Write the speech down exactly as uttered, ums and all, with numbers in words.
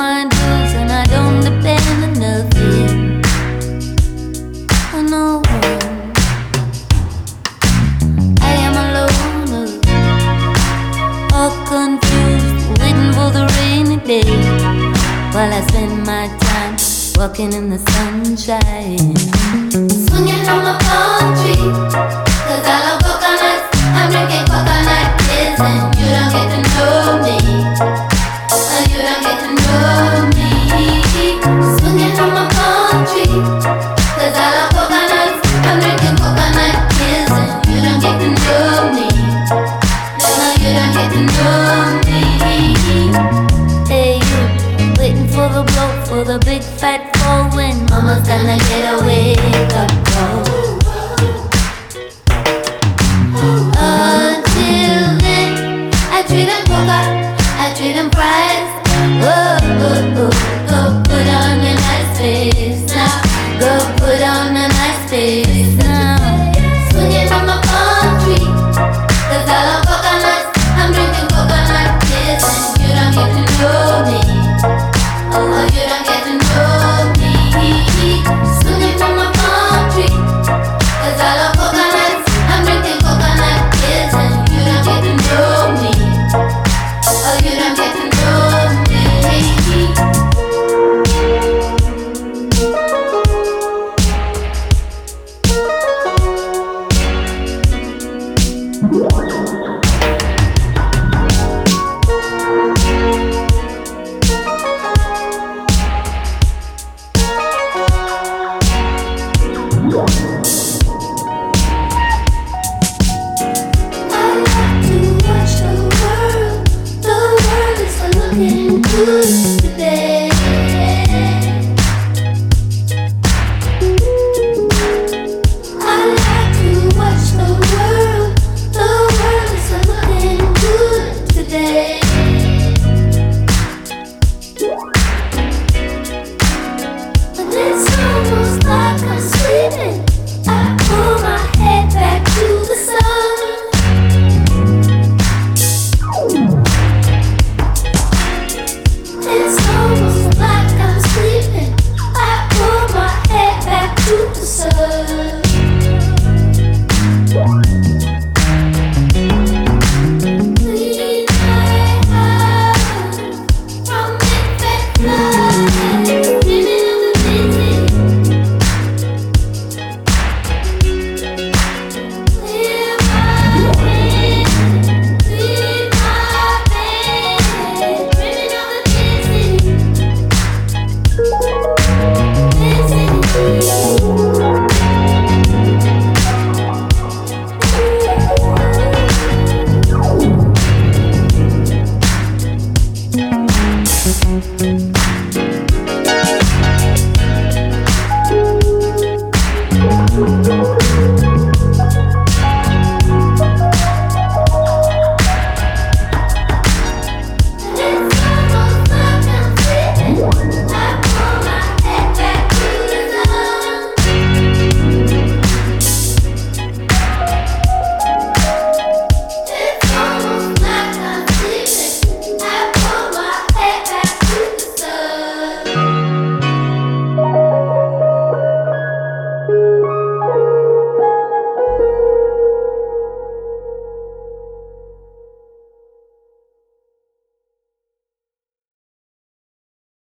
my dues and I don't depend on nothing or no one. I am a loner, all confused, waiting for the rainy day, while I spend my time walking in the sunshine, swinging on my palm tree. Cause I love coconuts, I'm drinking coconut kiss, and you don't get to know me, and you don't get to know me. Swinging on my palm tree. Cause I love coconuts, I'm drinking coconut kiss, and you don't get to know me, no, you don't get to know me. Hey you, waiting for the blow, for the big fat fall when mama's gonna get a wake up call. Until then, I treat them coca, I treat them fries. Oh, oh, oh, go put on your nice face now. Go put on a nice face now. Swinging on my palm tree. Cause I love coconuts, I'm drinking coconut kiss, and you don't get to know me. Oh, you don't get to know me. Swinging from my palm tree. Cause I love coconuts, I'm drinking coconut kiss, and you don't get to know me. Oh, you don't get to know me. I love to watch the world, the world is looking good.